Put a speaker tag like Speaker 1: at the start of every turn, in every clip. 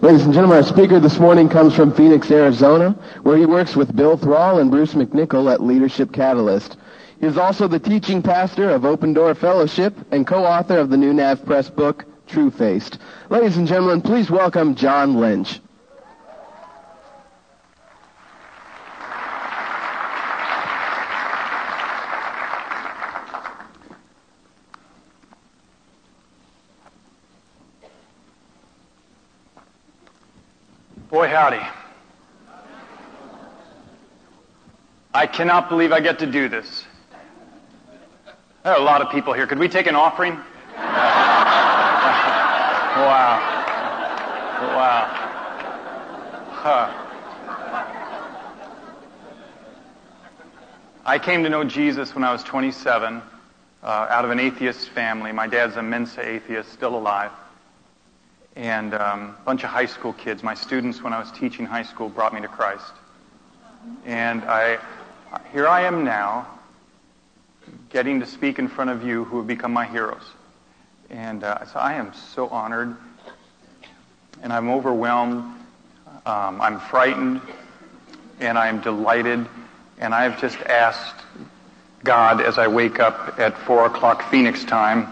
Speaker 1: Ladies and gentlemen, our speaker this morning comes from Phoenix, Arizona, where he works with Bill Thrall and Bruce McNichol at Leadership Catalyst. He is also the teaching pastor of Open Door Fellowship and co-author of the New Nav Press book, True Faced. Ladies and gentlemen, please welcome John Lynch.
Speaker 2: Boy, howdy. I cannot believe I get to do this. There are a lot of people here. Could we take an offering? Wow. Wow. Huh. I came to know Jesus when I was 27, out of an atheist family. My dad's a Mensa atheist, still alive. And a bunch of high school kids, my students when I was teaching high school, brought me to Christ. And here I am now, getting to speak in front of you who have become my heroes. And so I am so honored, and I'm overwhelmed, I'm frightened, and I'm delighted, and I've just asked God as I wake up at 4 o'clock Phoenix time,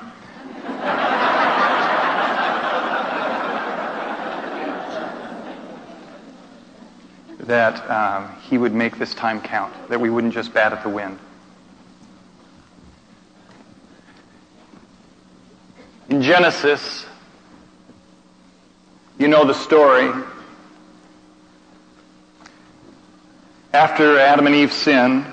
Speaker 2: that he would make this time count, that we wouldn't just bat at the wind. In Genesis, you know the story. After Adam and Eve sinned,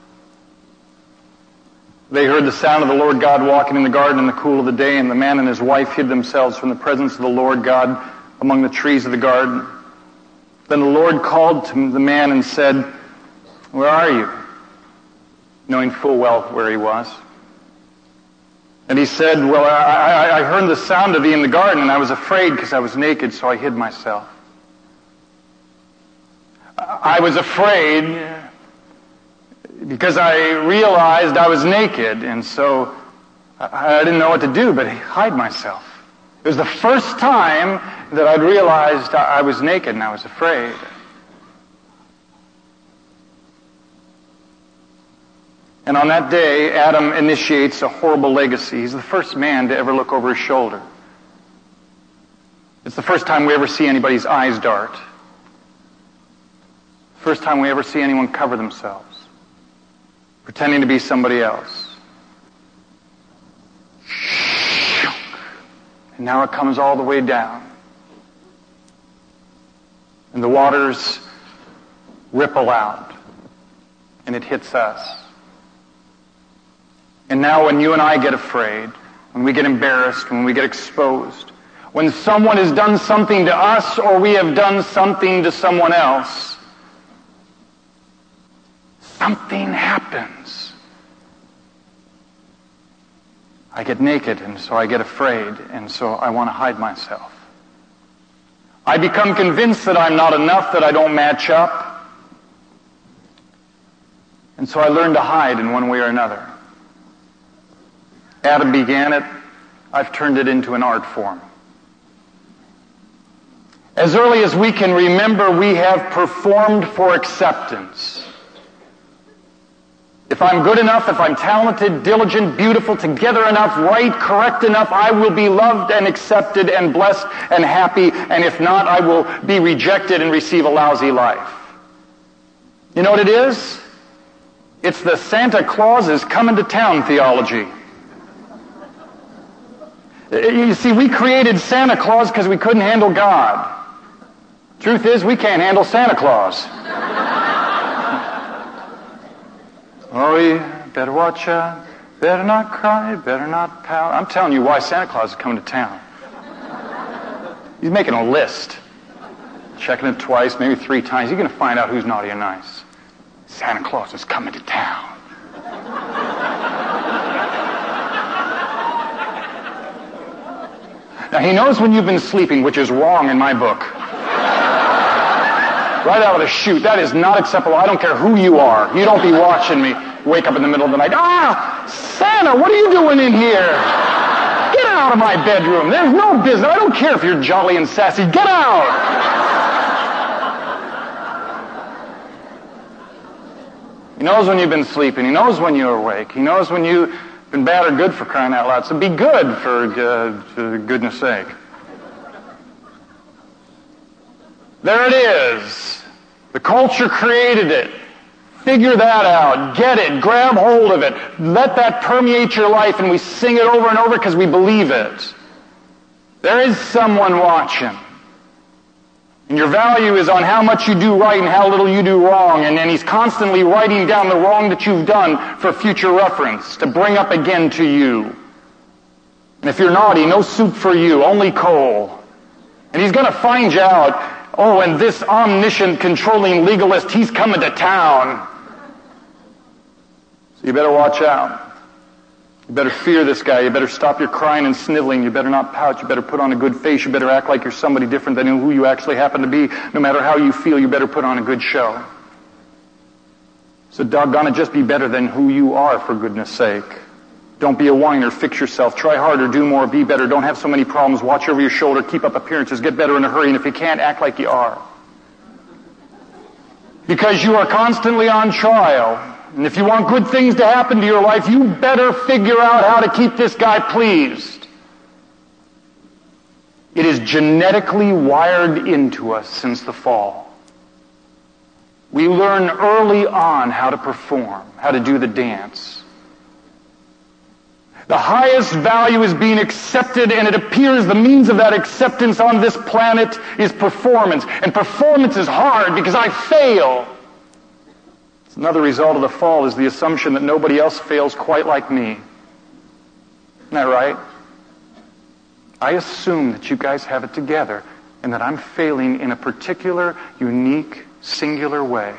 Speaker 2: they heard the sound of the Lord God walking in the garden in the cool of the day, and the man and his wife hid themselves from the presence of the Lord God among the trees of the garden. Then the Lord called to the man and said, "Where are you?" Knowing full well where he was. And he said, "Well, I heard the sound of thee in the garden, and I was afraid because I was naked, so I hid myself." I was afraid because I realized I was naked, and so I didn't know what to do but hide myself. It was the first time that I'd realized I was naked and I was afraid. And on that day, Adam initiates a horrible legacy. He's the first man to ever look over his shoulder. It's the first time we ever see anybody's eyes dart. First time we ever see anyone cover themselves, pretending to be somebody else. And now it comes all the way down. And the waters ripple out. And it hits us. And now when you and I get afraid, when we get embarrassed, when we get exposed, when someone has done something to us or we have done something to someone else, something happens. I get naked, and so I get afraid, and so I want to hide myself. I become convinced that I'm not enough, that I don't match up. And so I learn to hide in one way or another. Adam began it. I've turned it into an art form. As early as we can remember, we have performed for acceptance. If I'm good enough, if I'm talented, diligent, beautiful, together enough, right, correct enough, I will be loved and accepted and blessed and happy. And if not, I will be rejected and receive a lousy life. You know what it is? It's the Santa Claus is coming to town theology. You see, we created Santa Claus because we couldn't handle God. Truth is, we can't handle Santa Claus. Oh, you better watch out, better not cry, better not pout. I'm telling you why Santa Claus is coming to town. He's making a list. Checking it twice, maybe 3 times. You're going to find out who's naughty and nice. Santa Claus is coming to town. Now, he knows when you've been sleeping, which is wrong in my book. Right out of the chute. That is not acceptable. I don't care who you are. You don't be watching me wake up in the middle of the night. Ah! Santa, what are you doing in here? Get out of my bedroom. There's no business. I don't care if you're jolly and sassy. Get out! He knows when you've been sleeping. He knows when you're awake. He knows when you've been bad or good, for crying out loud. So be good for goodness sake. There it is. The culture created it. Figure that out. Get it. Grab hold of it. Let that permeate your life, and we sing it over and over because we believe it. There is someone watching. And your value is on how much you do right and how little you do wrong. And he's constantly writing down the wrong that you've done for future reference, to bring up again to you. And if you're naughty, no soup for you, only coal. And he's going to find you out, oh, and this omniscient, controlling legalist, he's coming to town. So you better watch out. You better fear this guy. You better stop your crying and sniveling. You better not pout. You better put on a good face. You better act like you're somebody different than who you actually happen to be. No matter how you feel, you better put on a good show. So doggone it, just be better than who you are, for goodness sake. Don't be a whiner. Fix yourself. Try harder. Do more. Be better. Don't have so many problems. Watch over your shoulder. Keep up appearances. Get better in a hurry. And if you can't, act like you are. Because you are constantly on trial. And if you want good things to happen to your life, you better figure out how to keep this guy pleased. It is genetically wired into us since the fall. We learn early on how to perform, how to do the dance. The highest value is being accepted, and it appears the means of that acceptance on this planet is performance. And performance is hard because I fail. Another result of the fall is the assumption that nobody else fails quite like me. Isn't that right? I assume that you guys have it together and that I'm failing in a particular, unique, singular way.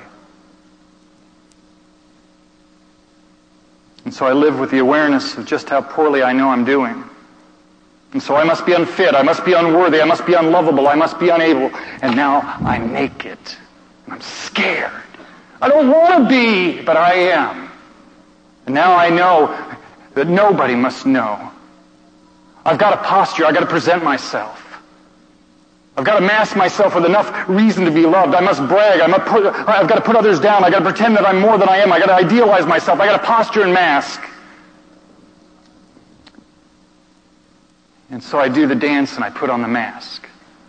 Speaker 2: And so I live with the awareness of just how poorly I know I'm doing. And so I must be unfit, I must be unworthy, I must be unlovable, I must be unable. And now I'm naked. And I'm scared. I don't want to be, but I am. And now I know that nobody must know. I've got a posture. I've got to present myself. I've got to mask myself with enough reason to be loved. I must brag. I've got to put others down. I've got to pretend that I'm more than I am. I've got to idealize myself. I've got to posture and mask. And so I do the dance and I put on the mask.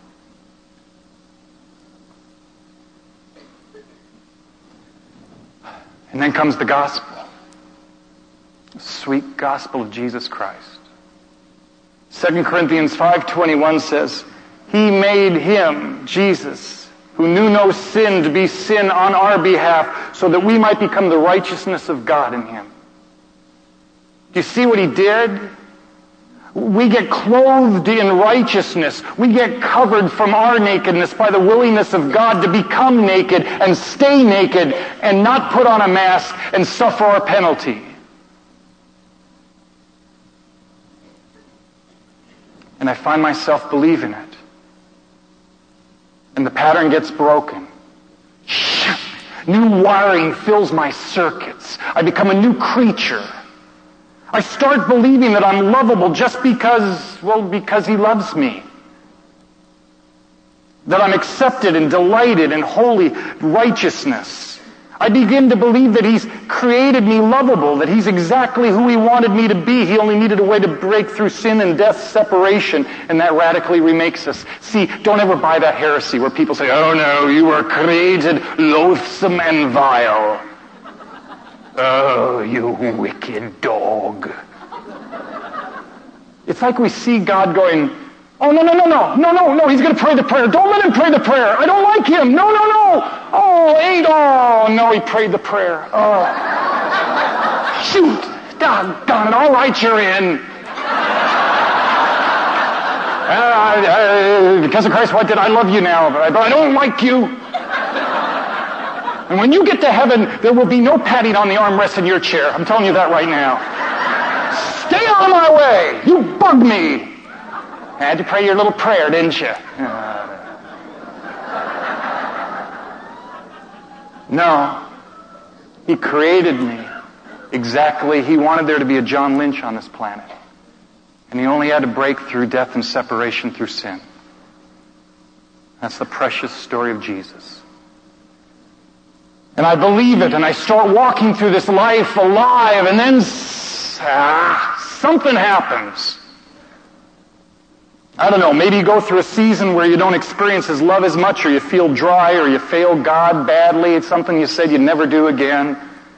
Speaker 2: And then comes the gospel. The sweet gospel of Jesus Christ. 2 Corinthians 5:21 says, He made him, Jesus, who knew no sin, to be sin on our behalf, so that we might become the righteousness of God in him. Do you see what he did? We get clothed in righteousness. We get covered from our nakedness by the willingness of God to become naked and stay naked and not put on a mask and suffer our penalty. And I find myself believing it. And the pattern gets broken. New wiring fills my circuits. I become a new creature. I start believing that I'm lovable just because he loves me. That I'm accepted and delighted in holy righteousness. I begin to believe that he's created me lovable, that he's exactly who he wanted me to be. He only needed a way to break through sin and death's separation, and that radically remakes us. See, don't ever buy that heresy where people say, oh no, you were created loathsome and vile. Oh, you wicked dog. It's like we see God going, oh, no, he's going to pray the prayer. Don't let him pray the prayer. I don't like him. No. Oh, no, he prayed the prayer. Oh. Shoot, doggone it, all right, you're in. Because of Christ, what did I love you now? But I don't like you. And when you get to heaven, there will be no patting on the armrest in your chair. I'm telling you that right now. Stay out of my way. You bug me. Had to pray your little prayer, didn't you? No. He created me exactly. He wanted there to be a John Lynch on this planet. And he only had to break through death and separation through sin. That's the precious story of Jesus. And I believe it, and I start walking through this life alive, and then something happens. I don't know, maybe you go through a season where you don't experience His love as much, or you feel dry, or you fail God badly. It's something you said you'd never do again.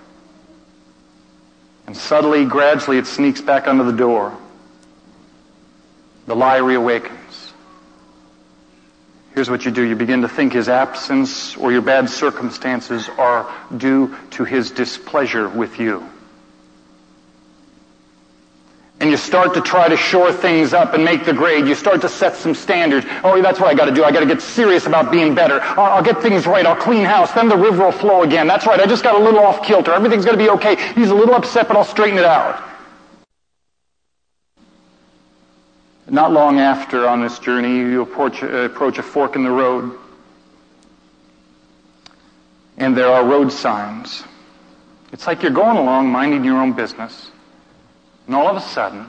Speaker 2: And subtly, gradually, it sneaks back under the door. The lie reawakens. Here's what you do. You begin to think His absence or your bad circumstances are due to His displeasure with you. And you start to try to shore things up and make the grade. You start to set some standards. Oh, that's what I got to do. I got to get serious about being better. I'll get things right. I'll clean house. Then the river will flow again. That's right. I just got a little off kilter. Everything's going to be okay. He's a little upset, but I'll straighten it out. Not long after, on this journey, you approach a fork in the road. And there are road signs. It's like you're going along minding your own business. And all of a sudden,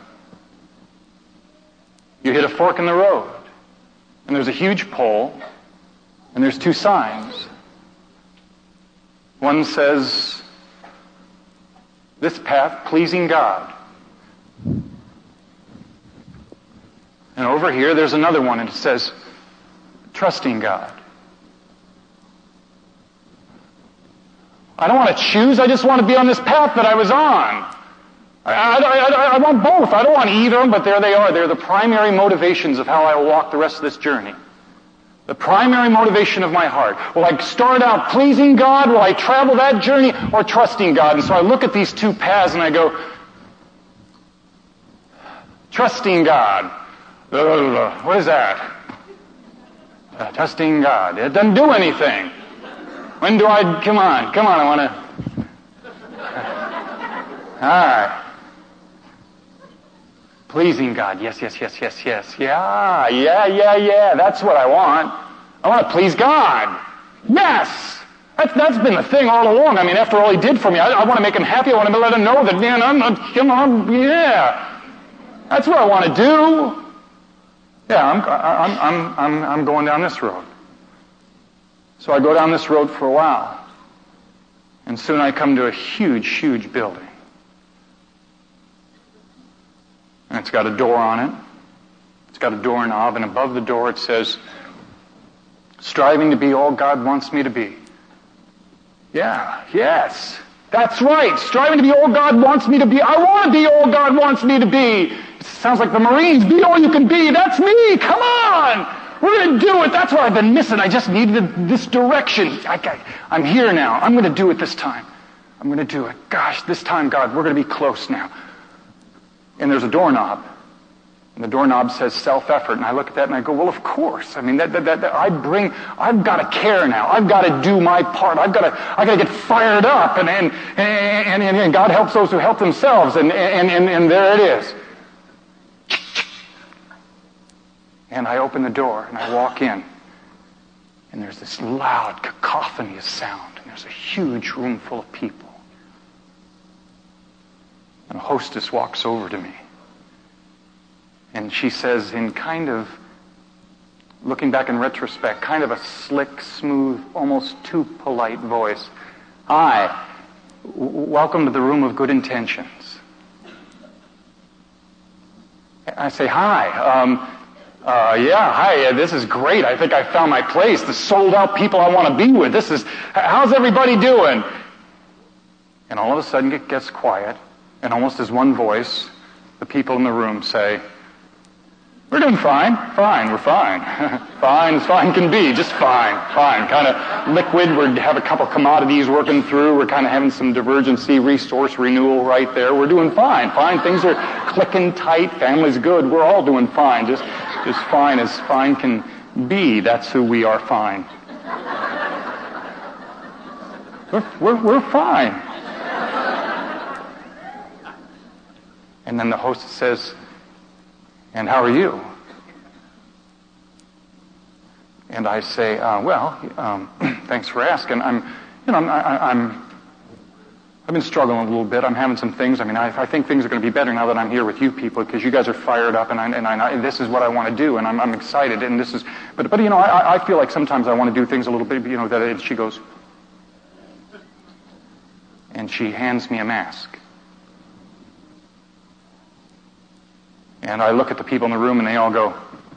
Speaker 2: you hit a fork in the road. And there's a huge pole. And there's two signs. One says, "This path pleasing God." And over here, there's another one, and it says, "Trusting God." I don't want to choose. I just want to be on this path that I was on. I want both. I don't want either, but there they are. They're the primary motivations of how I will walk the rest of this journey. The primary motivation of my heart. Will I start out pleasing God? Will I travel that journey? Or trusting God? And so I look at these two paths and I go, trusting God. What is that? Trusting God. It doesn't do anything. When do I... Come on, I want to... All right. Pleasing God. Yes. Yeah. That's what I want. I want to please God. Yes. That's been the thing all along. I mean, after all He did for me, I want to make Him happy. I want to let Him know that, man, yeah. That's what I want to do. Yeah, I'm going down this road. So I go down this road for a while. And soon I come to a huge building. And it's got a door on it. It's got a doorknob, and above the door it says, "Striving to be all God wants me to be." Yes. That's right. Striving to be all God wants me to be. I want to be all God wants me to be. It sounds like the Marines. Be all you can be. That's me. Come on. We're going to do it. That's what I've been missing. I just needed this direction. I'm here now. I'm going to do it this time. I'm going to do it. Gosh, this time, God, we're going to be close now. And there's a doorknob. And the doorknob says self-effort. And I look at that and I go, well, of course. I mean, I've got to care now. I've got to do my part. I've got to get fired up. And God helps those who help themselves. And there it is. And I open the door and I walk in. And there's this loud cacophony of sound. And there's a huge room full of people. And a hostess walks over to me. And she says in kind of, looking back in retrospect, kind of a slick, smooth, almost too polite voice, "Hi, welcome to the room of good intentions." I say, "Hi, hi, this is great. I think I found my place. The sold out people I want to be with. How's everybody doing?" And all of a sudden it gets quiet. And almost as one voice, the people in the room say, "We're doing fine. We're fine. Fine as fine can be. Just fine. Kind of liquid. We have a couple commodities working through. We're kind of having some divergency, resource renewal right there. We're doing fine. Things are clicking tight. Family's good. We're all doing fine. Just fine as fine can be. That's who we are, fine. We're fine." And then the host says, "And how are you?" And I say, "Thanks for asking. I'm I've been struggling a little bit. I'm having some things. I mean, I think things are going to be better now that I'm here with you people, because you guys are fired up, and this is what I want to do, and I'm excited, and this is. But you know, I feel like sometimes I want to do things a little bit. You know, that she goes, and she hands me a mask, and I look at the people in the room, and they all go,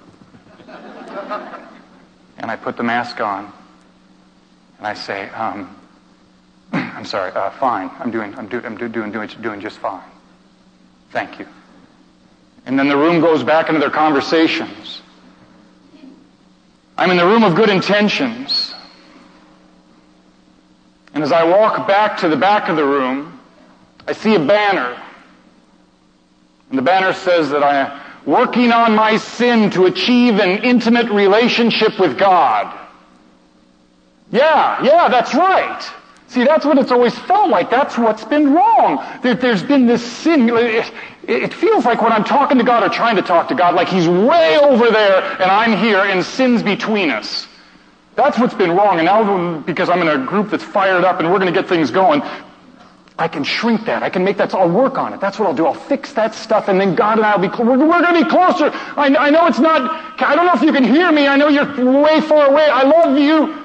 Speaker 2: and I put the mask on, and I say, I'm sorry, fine. I'm doing just fine. Thank you. And then the room goes back into their conversations. I'm in the room of good intentions. And as I walk back to the back of the room, I see a banner. And the banner says that I am working on my sin to achieve an intimate relationship with God. Yeah, that's right. See, that's what it's always felt like. That's what's been wrong. There's been this sin. It feels like when I'm talking to God or trying to talk to God, like He's way over there and I'm here and sin's between us. That's what's been wrong. And now, because I'm in a group that's fired up and we're going to get things going, I can shrink that. I can make that. I'll work on it. That's what I'll do. I'll fix that stuff, and then God and I will be. We're going to be closer. I know it's not. I don't know if you can hear me. I know you're way far away. I love you.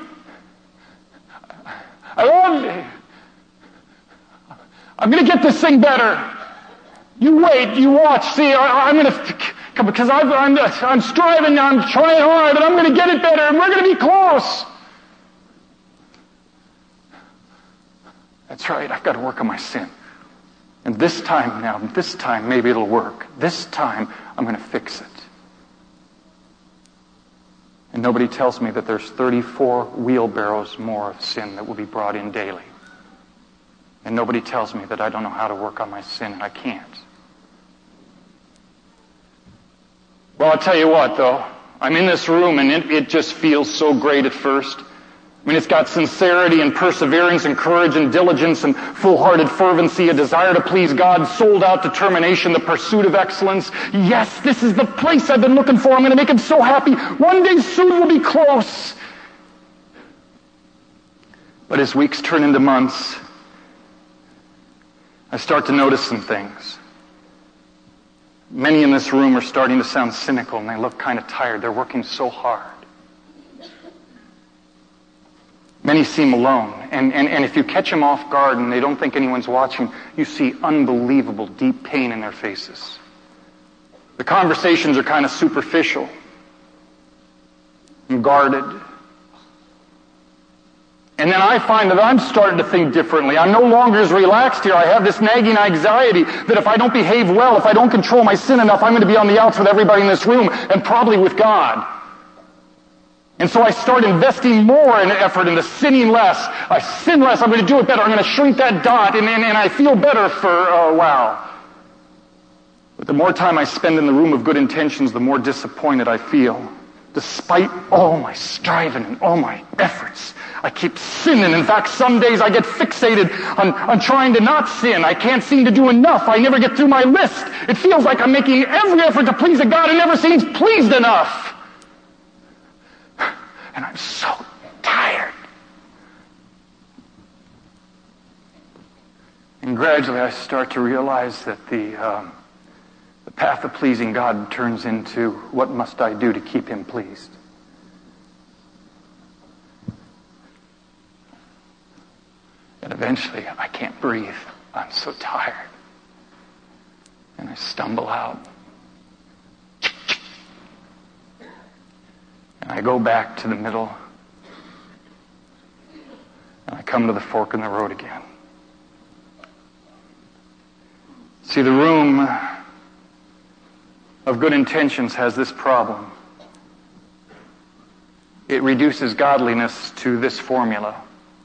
Speaker 2: I'm going to get this thing better. You wait, you watch. See, I'm going to, because I'm striving, I'm trying hard, and I'm going to get it better, and we're going to be close. That's right, I've got to work on my sin. And this time, maybe it'll work. This time, I'm going to fix it. And nobody tells me that there's 34 wheelbarrows more of sin that will be brought in daily. And nobody tells me that I don't know how to work on my sin, and I can't. Well, I'll tell you what, though. I'm in this room, and it just feels so great at first. I mean, it's got sincerity and perseverance and courage and diligence and full-hearted fervency, a desire to please God, sold-out determination, the pursuit of excellence. Yes, this is the place I've been looking for. I'm going to make Him so happy. One day soon we'll be close. But as weeks turn into months, I start to notice some things. Many in this room are starting to sound cynical, and they look kind of tired. They're working so hard. Many seem alone, and if you catch them off guard and they don't think anyone's watching, you see unbelievable deep pain in their faces. The conversations are kind of superficial and guarded. And then I find that I'm starting to think differently. I'm no longer as relaxed here. I have this nagging anxiety that if I don't behave well, if I don't control my sin enough, I'm going to be on the outs with everybody in this room and probably with God. And so I start investing more in effort into sinning less. I sin less, I'm going to do it better. I'm going to shrink that dot, and I feel better for a while. But the more time I spend in the room of good intentions, the more disappointed I feel. Despite all my striving and all my efforts, I keep sinning. In fact, some days I get fixated on trying to not sin. I can't seem to do enough. I never get through my list. It feels like I'm making every effort to please a God who never seems pleased enough. And I'm so tired. And gradually I start to realize that the path of pleasing God turns into what must I do to keep Him pleased. And eventually I can't breathe. I'm so tired. And I stumble out. And I go back to the middle. And I come to the fork in the road again. See, the room of good intentions has this problem. It reduces godliness to this formula.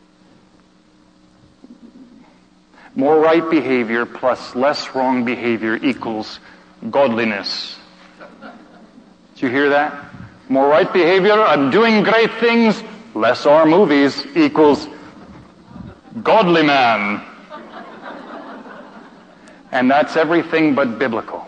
Speaker 2: More right behavior plus less wrong behavior equals godliness. Did you hear that? More right behavior, I'm doing great things, less R movies equals godly man. And that's everything but biblical.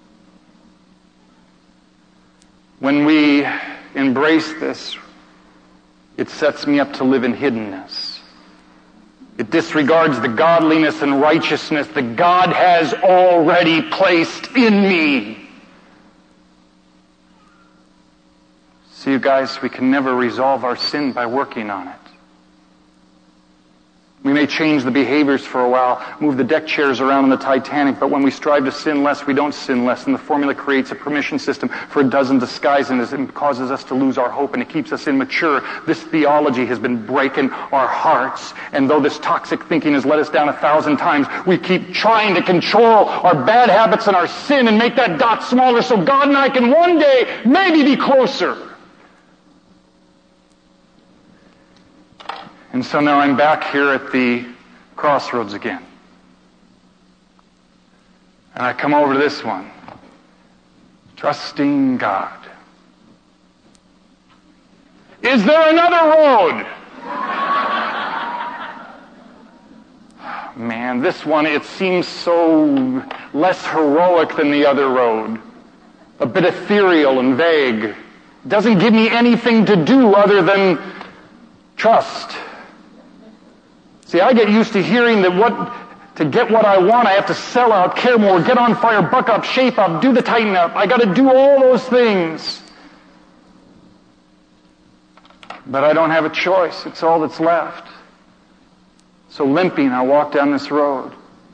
Speaker 2: When we embrace this, it sets me up to live in hiddenness.
Speaker 3: It disregards the godliness and righteousness that God has already placed in me. See, you guys, we can never resolve our sin by working on it. We may change the behaviors for a while, move the deck chairs around on the Titanic, but when we strive to sin less, we don't sin less. And the formula creates a permission system for a dozen disguises and causes us to lose our hope, and it keeps us immature. This theology has been breaking our hearts. And though this toxic thinking has let us down 1,000 times, we keep trying to control our bad habits and our sin and make that dot smaller so God and I can one day maybe be closer. And so now I'm back here at the crossroads again. And I come over to this one. Trusting God. Is there another road? Man, this one, it seems so less heroic than the other road. A bit ethereal and vague. Doesn't give me anything to do other than trust. See, I get used to hearing that to get what I want, I have to sell out, care more, get on fire, buck up, shape up, do the tighten up. I got to do all those things. But I don't have a choice. It's all that's left. So limping, I walk down this road.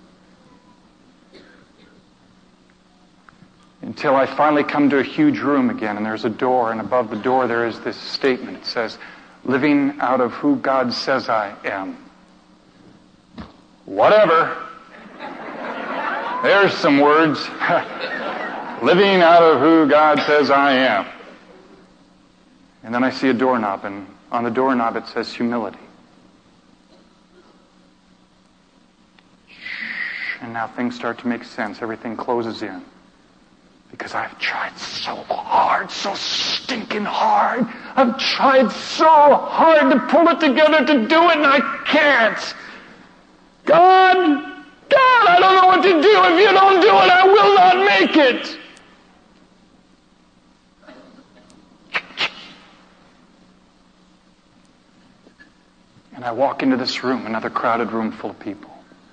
Speaker 3: Until I finally come to a huge room again, and there's a door, and above the door there is this statement. It says, living out of who God says I am. Whatever. There's some words. Living out of who God says I am. And then I see a doorknob, and on the doorknob it says humility. And now things start to make sense. Everything closes in. Because I've tried so hard, so stinking hard. I've tried so hard to pull it together to do it, and I can't. God, I don't know what to do. If you don't do it, I will not make it. And I walk into this room, another crowded room full of people.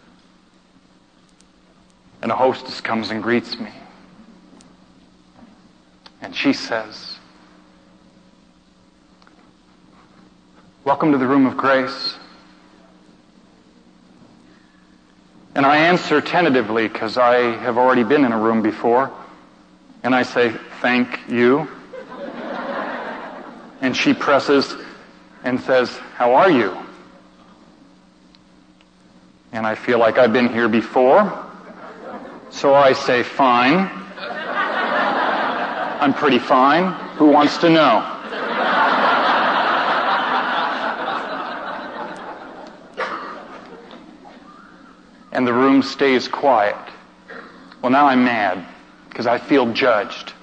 Speaker 3: And a hostess comes and greets me. And she says, welcome to the room of grace. And I answer tentatively because I have already been in a room before. And I say, thank you. And she presses and says, how are you? And I feel like I've been here before. So I say, fine. I'm pretty fine. Who wants to know? And the room stays quiet. Well, now I'm mad because I feel judged.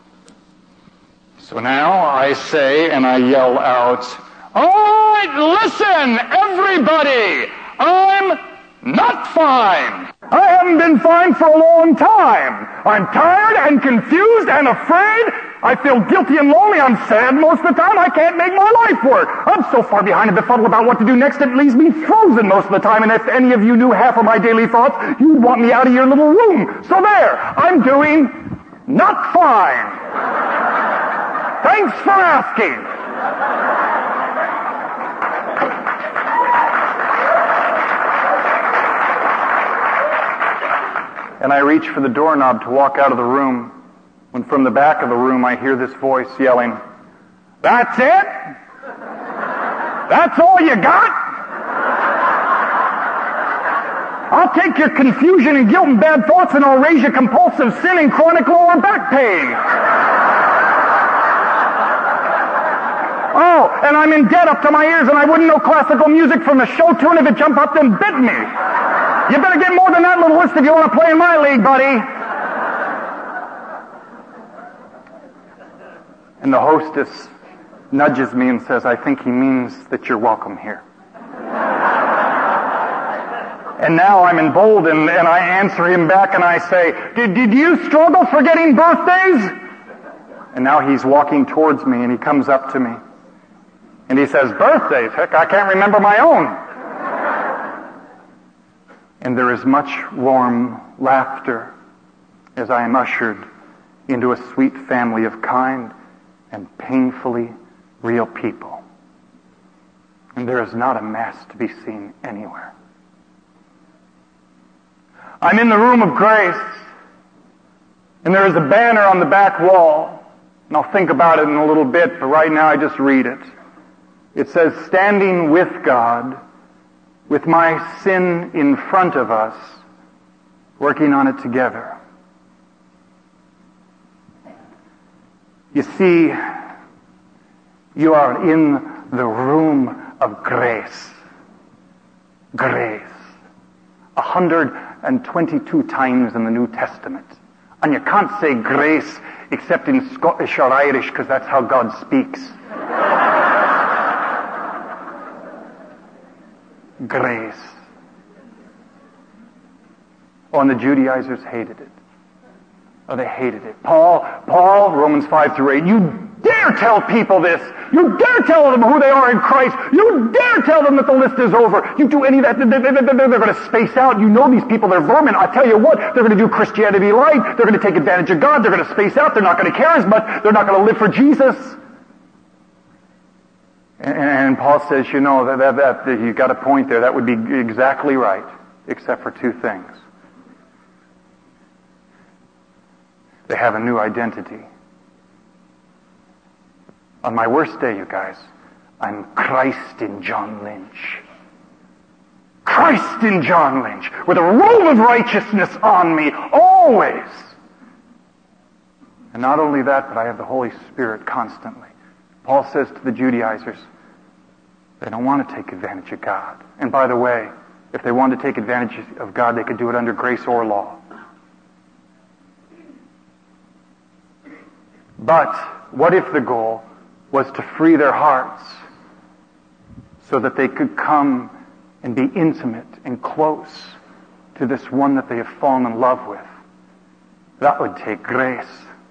Speaker 3: So now I say and I yell out, all right, listen, everybody, I'm not fine. I haven't been fine for a long time. I'm tired and confused and afraid. I feel guilty and lonely. I'm sad most of the time. I can't make my life work. I'm so far behind in the befuddle about what to do next, it leaves me frozen most of the time. And if any of you knew half of my daily thoughts, you'd want me out of your little room. So there, I'm doing not fine. Thanks for asking. And I reach for the doorknob to walk out of the room, when from the back of the room I hear this voice yelling, that's it? That's all you got? I'll take your confusion and guilt and bad thoughts and I'll raise your compulsive sin and chronic lower back pain. Oh, and I'm in debt up to my ears and I wouldn't know classical music from a show tune if it jumped up and bit me. You better get more than that little list if you want to play in my league, buddy. And the hostess nudges me and says, I think he means that you're welcome here. And now I'm emboldened and I answer him back and I say, did you struggle forgetting birthdays? And now he's walking towards me and he comes up to me. And he says, birthdays? Heck, I can't remember my own.
Speaker 2: And there is much warm laughter as I am ushered into a sweet family of kind and painfully real people. And there is not a mask to be seen anywhere. I'm in the room of grace, and there is a banner on the back wall, and I'll think about it in a little bit, but right now I just read it. It says, "Standing with God, with my sin in front of us, working on it together." You see, you are in the room of grace. Grace. 122 times in the New Testament. And you can't say grace except in Scottish or Irish, because that's how God speaks. Grace. Oh, and the Judaizers hated it. Oh, they hated it. Paul, Romans 5-8, you dare tell people this. You dare tell them who they are in Christ. You dare tell them that the list is over. You do any of that, they're going to space out. You know these people, they're vermin. I tell you what, they're going to do Christianity light. They're going to take advantage of God. They're going to space out. They're not going to care as much. They're not going to live for Jesus. And Paul says, you know, that you got a point there. That would be exactly right, except for two things. They have a new identity. On my worst day, you guys, I'm Christ in John Lynch. Christ in John Lynch, with a robe of righteousness on me, always. And not only that, but I have the Holy Spirit constantly. Paul says to the Judaizers, they don't want to take advantage of God. And by the way, if they wanted to take advantage of God, they could do it under grace or law. But what if the goal was to free their hearts so that they could come and be intimate and close to this one that they have fallen in love with? That would take grace.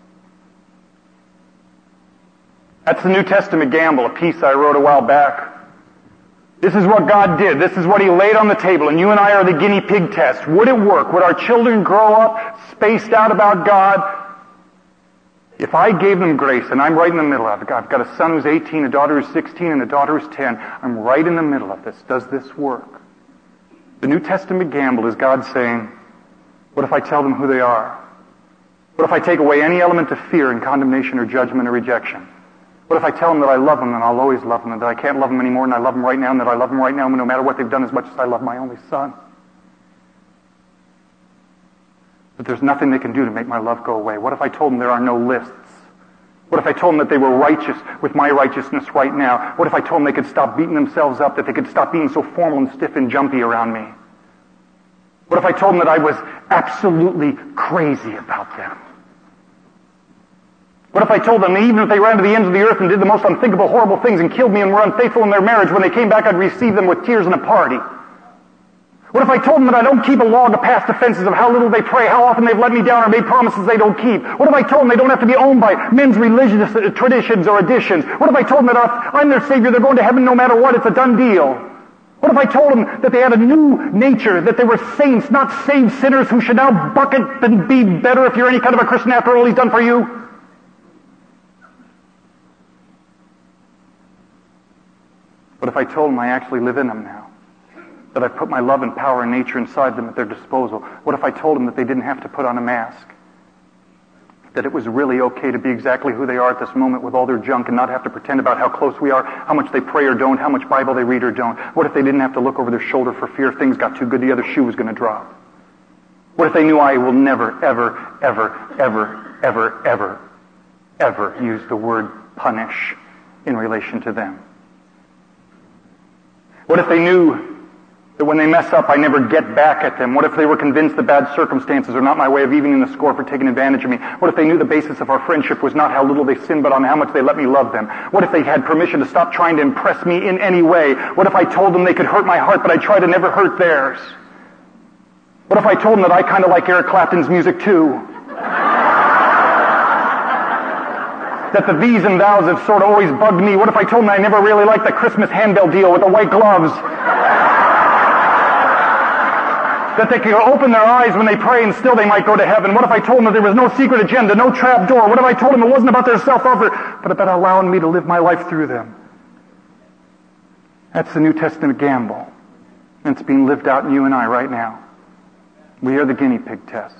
Speaker 2: That's the New Testament gamble, a piece I wrote a while back. This is what God did. This is what He laid on the table, and you and I are the guinea pig test. Would it work? Would our children grow up spaced out about God? If I gave them grace, and I'm right in the middle of it, I've got a son who's 18, a daughter who's 16, and a daughter who's 10. I'm right in the middle of this. Does this work? The New Testament gamble is God saying, what if I tell them who they are? What if I take away any element of fear and condemnation or judgment or rejection? What if I tell them that I love them and I'll always love them, and that I can't love them anymore and I love them right now, and that I love them right now no matter what they've done as much as I love my only son? But there's nothing they can do to make my love go away. What if I told them there are no lists? What if I told them that they were righteous with my righteousness right now? What if I told them they could stop beating themselves up, that they could stop being so formal and stiff and jumpy around me? What if I told them that I was absolutely crazy about them? What if I told them that even if they ran to the ends of the earth and did the most unthinkable, horrible things and killed me and were unfaithful in their marriage, when they came back I'd receive them with tears and a party? What if I told them that I don't keep a log of past offenses of how little they pray, how often they've let me down or made promises they don't keep? What if I told them they don't have to be owned by men's religious traditions or additions? What if I told them that if I'm their Savior, they're going to heaven no matter what, it's a done deal? What if I told them that they had a new nature, that they were saints, not saved sinners who should now bucket and be better if you're any kind of a Christian after all He's done for you? What if I told them I actually live in them now? That I put my love and power and nature inside them at their disposal? What if I told them that they didn't have to put on a mask? That it was really okay to be exactly who they are at this moment with all their junk and not have to pretend about how close we are, how much they pray or don't, how much Bible they read or don't? What if they didn't have to look over their shoulder for fear if things got too good the other shoe was going to drop? What if they knew I will never, ever, ever, ever, ever, ever, ever use the word punish in relation to them? What if they knew that when they mess up, I never get back at them? What if they were convinced that bad circumstances are not my way of evening the score for taking advantage of me? What if they knew the basis of our friendship was not how little they sin, but on how much they let me love them? What if they had permission to stop trying to impress me in any way? What if I told them they could hurt my heart, but I try to never hurt theirs? What if I told them that I kind of like Eric Clapton's music too? That the these and thous have sort of always bugged me? What if I told them I never really liked the Christmas handbell deal with the white gloves?
Speaker 3: that they could open their eyes when they pray and still they might go to heaven? What if I told them that there was no secret agenda, no trap door? What if I told them it wasn't about their self-effort, but about allowing me to live my life through them? That's the New Testament gamble. And it's being lived out in you and I right now. We are the guinea pig test.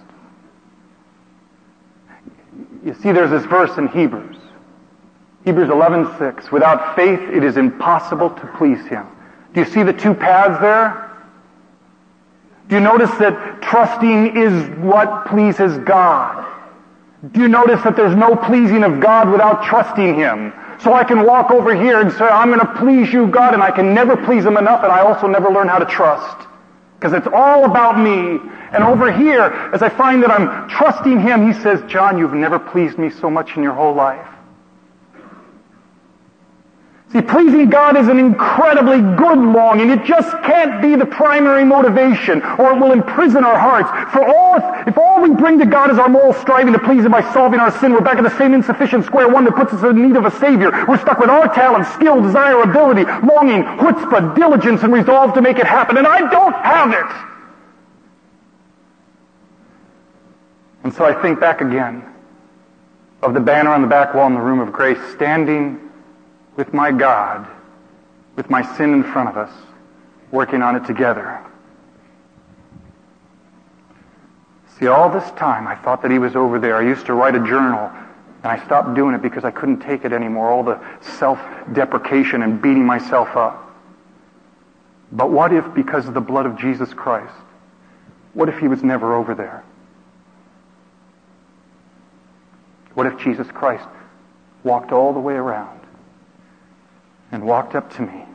Speaker 3: You see, there's this verse in Hebrews. Hebrews 11:6. Without faith, it is impossible to please Him. Do you see the two paths there? Do you notice that trusting is what pleases God? Do you notice that there's no pleasing of God without trusting Him? So I can walk over here and say, I'm going to please you, God, and I can never please Him enough, and I also never learn how to trust. Because it's all about me. And over here, as I find that I'm trusting Him, He says, John, you've never pleased me so much in your whole life. See, pleasing God is an incredibly good longing. It just can't be the primary motivation, or it will imprison our hearts. If all we bring to God is our moral striving to please Him by solving our sin, we're back at the same insufficient square one that puts us in need of a Savior. We're stuck with our talent, skill, desire, ability, longing, chutzpah, diligence, and resolve to make it happen. And I don't have it. And so I think back again of the banner on the back wall in the room of grace, standing with my God, with my sin in front of us, working on it together. See, all this time I thought that He was over there. I used to write a journal, and I stopped doing it because I couldn't take it anymore, all the self-deprecation and beating myself up. But what if, because of the blood of Jesus Christ, what if He was never over there? What if Jesus Christ walked all the way around and walked up to me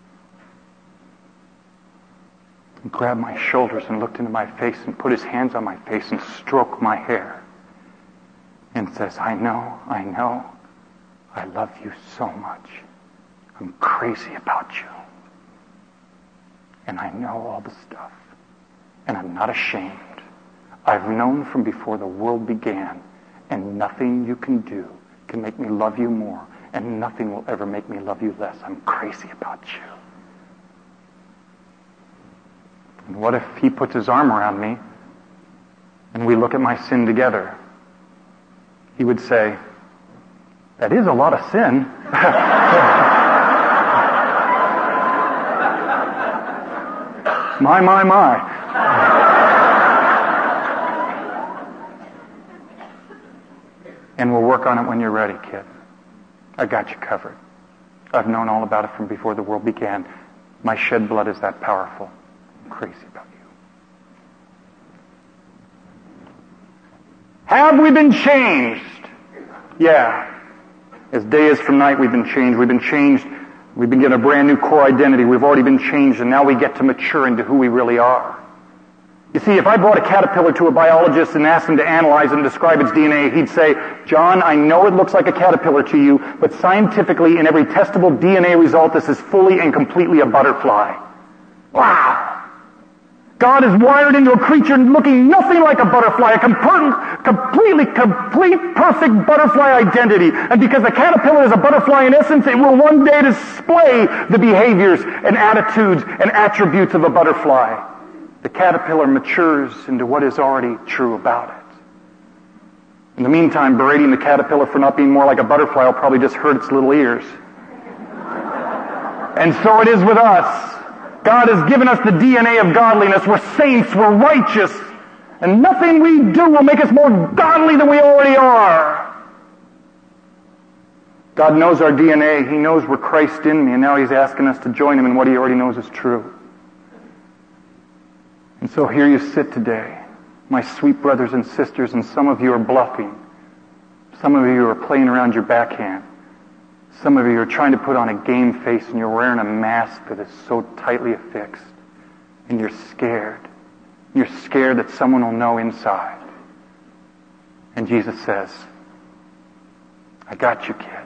Speaker 3: and grabbed my shoulders and looked into my face and put His hands on my face and stroked my hair and says, I know, I love you so much. I'm crazy about you. And I know all the stuff. And I'm not ashamed. I've known from before the world began, and nothing you can do can make me love you more. And nothing will ever make me love you less. I'm crazy about you. And what if He puts His arm around me and we look at my sin together? He would say, that is a lot of sin. My. And we'll work on it when you're ready, kid. I got you covered. I've known all about it from before the world began. My shed blood is that powerful. I'm crazy about you. Have we been changed? Yeah. As day is from night, we've been changed. We've been changed. We've been given a brand new core identity. We've already been changed, and now we get to mature into who we really are. You see, if I brought a caterpillar to a biologist and asked him to analyze and describe its DNA, he'd say, John, I know it looks like a caterpillar to you, but scientifically, in every testable DNA result, this is fully and completely a butterfly. Wow! God is wired into a creature looking nothing like a butterfly, a complete, perfect butterfly identity. And because the caterpillar is a butterfly in essence, it will one day display the behaviors and attitudes and attributes of a butterfly. The caterpillar matures into what is already true about it. In the meantime, berating the caterpillar for not being more like a butterfly will probably just hurt its little ears. And so it is with us. God has given us the DNA of godliness. We're saints, we're righteous, and nothing we do will make us more godly than we already are. God knows our DNA. He knows we're Christ in me, and now He's asking us to join Him in what He already knows is true. And so here you sit today, my sweet brothers and sisters, and some of you are bluffing. Some of you are playing around your backhand. Some of you are trying to put on a game face, and you're wearing a mask that is so tightly affixed. And you're scared. You're scared that someone will know inside. And Jesus says, I got you, kid.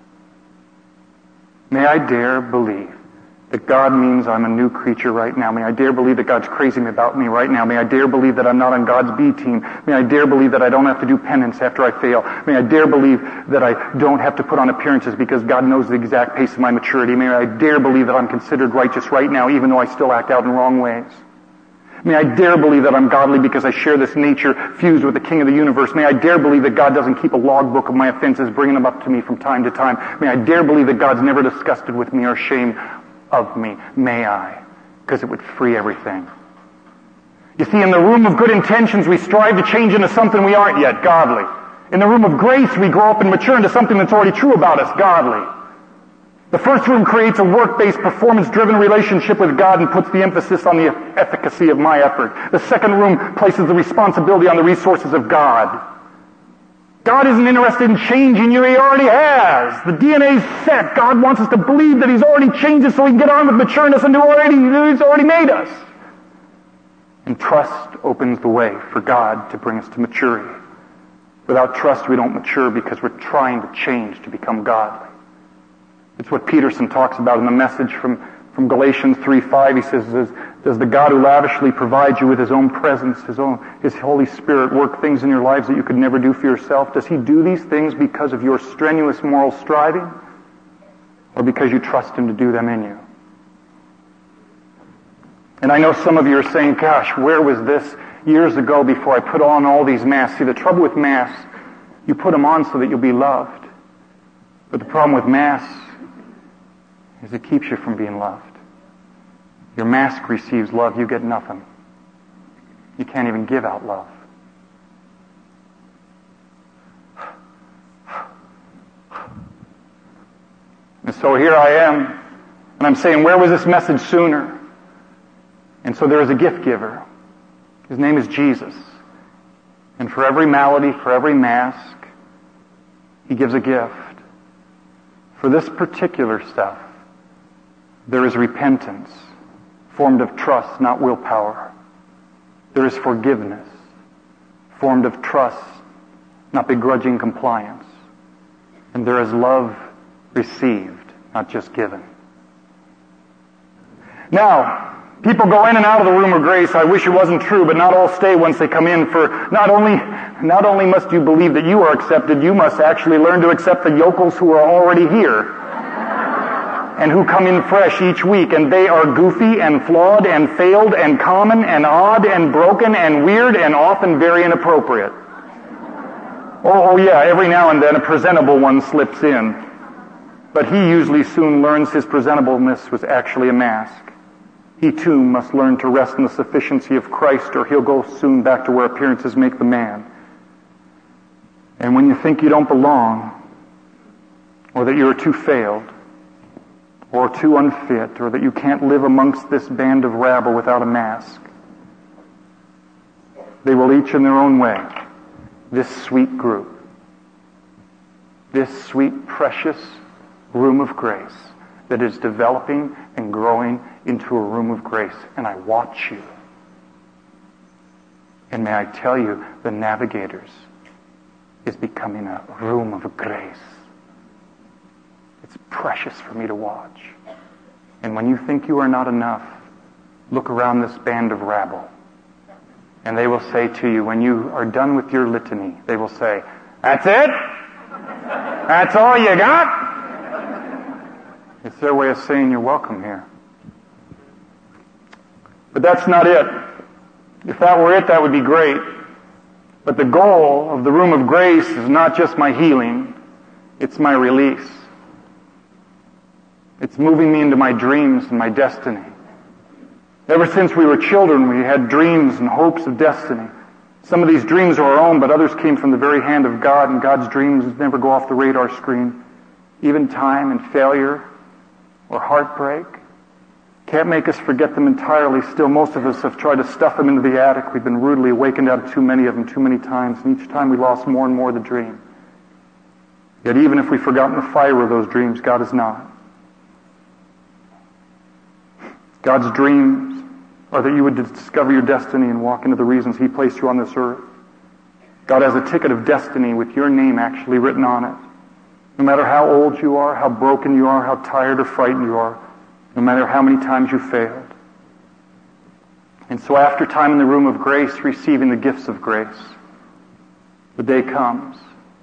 Speaker 3: May I dare believe that God means I'm a new creature right now. May I dare believe that God's crazy about me right now. May I dare believe that I'm not on God's B team. May I dare believe that I don't have to do penance after I fail. May I dare believe that I don't have to put on appearances because God knows the exact pace of my maturity. May I dare believe that I'm considered righteous right now even though I still act out in wrong ways. May I dare believe that I'm godly because I share this nature fused with the King of the universe. May I dare believe that God doesn't keep a logbook of my offenses, bringing them up to me from time to time. May I dare believe that God's never disgusted with me or ashamed of me. May I, because it would free everything. You see, in the room of good intentions, we strive to change into something we aren't yet, godly. In the room of grace, we grow up and mature into something that's already true about us, godly. The first room creates a work-based, performance-driven relationship with God and puts the emphasis on the efficacy of my effort. The second room places the responsibility on the resources of God. God isn't interested in changing you, He already has. The DNA's set. God wants us to believe that He's already changed us so we can get on with maturing us and He's already made us. And trust opens the way for God to bring us to maturity. Without trust, we don't mature because we're trying to change to become godly. It's what Peterson talks about in the message from Galatians 3:5. He says, does the God who lavishly provides you with His own presence, His Holy Spirit, work things in your lives that you could never do for yourself? Does He do these things because of your strenuous moral striving? Or because you trust Him to do them in you? And I know some of you are saying, gosh, where was this years ago before I put on all these masks? See, the trouble with masks, you put them on so that you'll be loved. But the problem with masks is it keeps you from being loved. Your mask receives love, you get nothing. You can't even give out love. And so here I am, and I'm saying, where was this message sooner? And so there is a gift giver. His name is Jesus. And for every malady, for every mask, He gives a gift. For this particular stuff, there is repentance, formed of trust, not willpower. There is forgiveness, formed of trust, not begrudging compliance. And there is love received, not just given. Now, people go in and out of the room of grace. I wish it wasn't true, but not all stay once they come in. For not only must you believe that you are accepted, you must actually learn to accept the yokels who are already here and who come in fresh each week. And they are goofy and flawed and failed and common and odd and broken and weird and often very inappropriate. Oh yeah, every now and then a presentable one slips in. But he usually soon learns his presentableness was actually a mask. He too must learn to rest in the sufficiency of Christ, or he'll go soon back to where appearances make the man. And when you think you don't belong, or that you're too failed, or too unfit, or that you can't live amongst this band of rabble without a mask, they will each in their own way, this sweet group, this sweet, precious room of grace that is developing and growing into a room of grace. And I watch you. And may I tell you, the Navigators is becoming a room of grace. It's precious for me to watch. And when you think you are not enough, look around this band of rabble. And they will say to you, when you are done with your litany, they will say, "That's it? That's all you got?" It's their way of saying you're welcome here. But that's not it. If that were it, that would be great. But the goal of the room of grace is not just my healing, it's my release. It's moving me into my dreams and my destiny. Ever since we were children, we had dreams and hopes of destiny. Some of these dreams are our own, but others came from the very hand of God, and God's dreams never go off the radar screen. Even time and failure or heartbreak can't make us forget them entirely. Still, most of us have tried to stuff them into the attic. We've been rudely awakened out of too many of them too many times, and each time we lost more and more of the dream. Yet even if we've forgotten the fire of those dreams, God has not. God's dreams are that you would discover your destiny and walk into the reasons He placed you on this earth. God has a ticket of destiny with your name actually written on it. No matter how old you are, how broken you are, how tired or frightened you are, no matter how many times you failed. And so after time in the room of grace, receiving the gifts of grace, the day comes.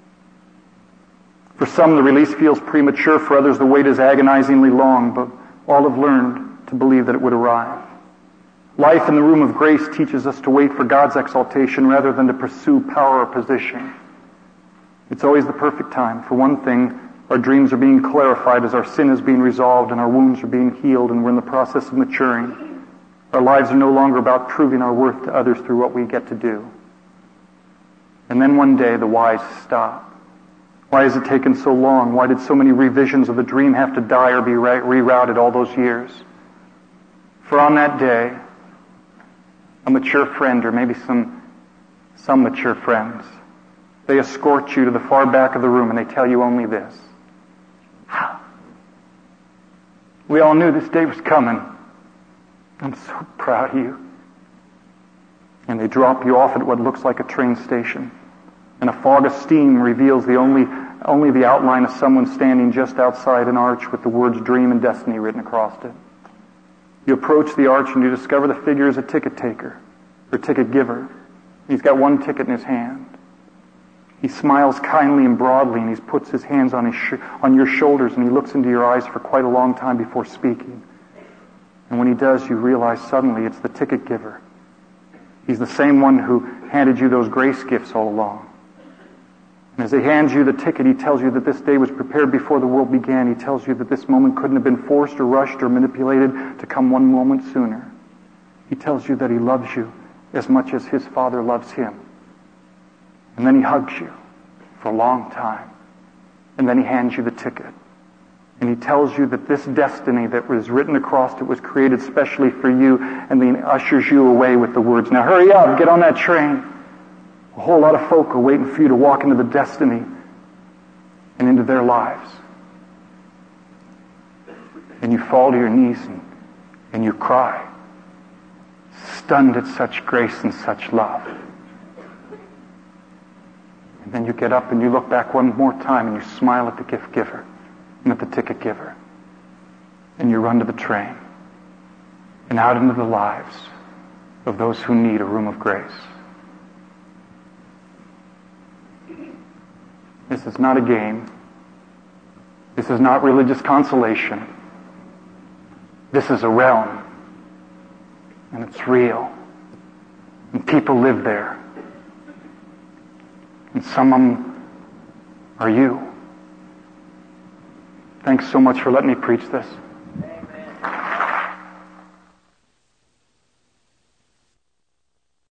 Speaker 3: For some, the release feels premature. For others, the wait is agonizingly long, but all have learned to believe that it would arrive. Life in the room of grace teaches us to wait for God's exaltation rather than to pursue power or position. It's always the perfect time. For one thing, our dreams are being clarified as our sin is being resolved and our wounds are being healed and we're in the process of maturing. Our lives are no longer about proving our worth to others through what we get to do. And then one day the whys stop. Why has it taken so long? Why did so many revisions of the dream have to die or be rerouted all those years? For on that day, a mature friend, or maybe some mature friends, they escort you to the far back of the room and they tell you only this. We all knew this day was coming. I'm so proud of you. And they drop you off at what looks like a train station. And a fog of steam reveals only the outline of someone standing just outside an arch with the words dream and destiny written across it. You approach the arch and you discover the figure is a ticket taker, or ticket giver. He's got one ticket in his hand. He smiles kindly and broadly and he puts his hands on your shoulders and he looks into your eyes for quite a long time before speaking. And when he does, you realize suddenly it's the ticket giver. He's the same one who handed you those grace gifts all along. And as he hands you the ticket, he tells you that this day was prepared before the world began. He tells you that this moment couldn't have been forced or rushed or manipulated to come one moment sooner. He tells you that he loves you as much as his Father loves him. And then he hugs you for a long time. And then he hands you the ticket. And he tells you that this destiny that was written across it was created specially for you, and then he ushers you away with the words, now hurry up, get on that train. A whole lot of folk are waiting for you to walk into the destiny and into their lives. And you fall to your knees and you cry, stunned at such grace and such love. And then you get up and you look back one more time and you smile at the gift giver and at the ticket giver. And you run to the train and out into the lives of those who need a room of grace. This is not a game. This is not religious consolation. This is a realm. And it's real. And people live there. And some of them are you. Thanks so much for letting me preach this.